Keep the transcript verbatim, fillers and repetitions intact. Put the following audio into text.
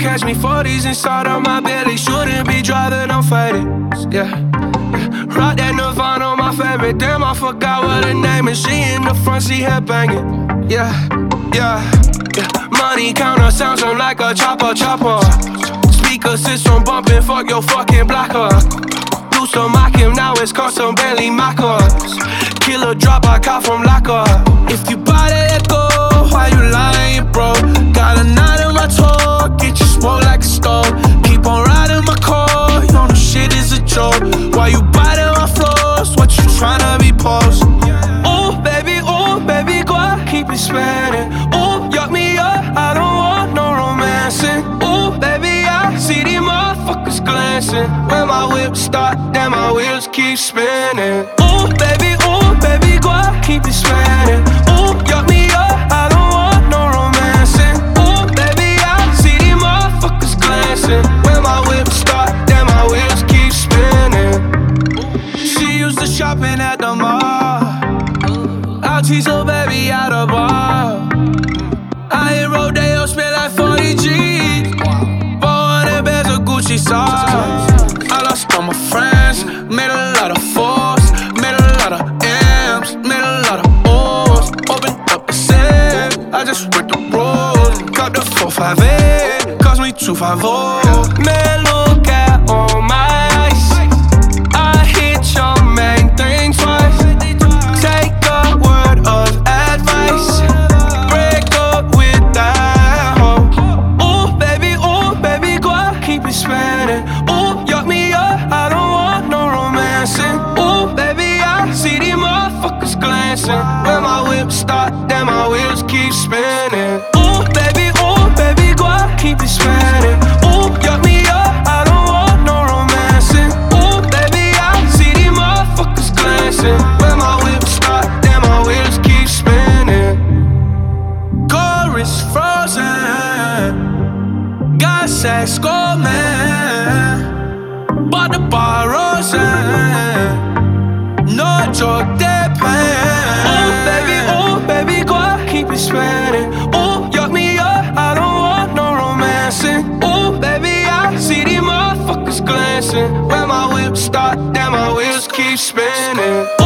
catch me forties inside of my belly. Shouldn't be driving, I'm faded. Yeah, yeah. Rock that Nirvana, my favorite. Damn, I forgot what her name is. She in the front seat, head banging. Yeah, yeah, yeah. Money counter sounds on like a chopper, chopper. Speaker system bumping, fuck your fucking blocker. Do some mock him, now it's custom Bentley Maccas. Killer drop, I caught from locker. If you buy that, let go. Why you lying, bro? Got a knot in my toe, get you smoke like a stove. Keep on riding my car, you know the shit is a joke. Why you biting my floors? What you tryna be post? Ooh, baby, ooh, baby, go out, keep it spinning. Ooh, yuck me up, I don't want no romancing. Ooh, baby, I see these motherfuckers glancing. When my whip start, then my wheels keep spinning. Ooh, baby, ooh, baby, go out, keep it spinning. Ooh, yuck me up, I don't want no romancing. Ooh, baby, I see these motherfuckers glancing. When my whip start, then my wheels keep spinning. She used to shopping at the mall. I'll teach her baby out of bar. I hit Rodeo, spent like forty G's. four hundred bands of Gucci sauce. I lost all my friends, made a lot of fours, made a lot of M's, made a lot of O's. Opened up the safe, I just went the road. Got the four five eight, cost me two five oh. Man, look at all my ice. I hit your main thing twice. Take a word of advice. Break up with that hoe. Ooh, baby, ooh, baby, go out, keep it spinning. Ooh, yuck me up, I don't want no romancing. Ooh, baby, I see these motherfuckers glancing. When my whip start, then my wheels keep spinning. Ooh, baby, ooh, baby, go out, keep it spinning. Ooh, yuck me up, I don't want no romancing. Ooh, baby, I see these motherfuckers glancing. When my whip start, then my wheels keep spinning. Chorus frozen, got sex gold man, bought the bar rosin, no joke they paying. Ooh, baby, ooh, baby, go out, keep it spinning. Ooh, yuck me up, I don't want no romancing. Ooh, baby, I see these motherfuckers glancing. When my whip start, then my wheels keep spinning.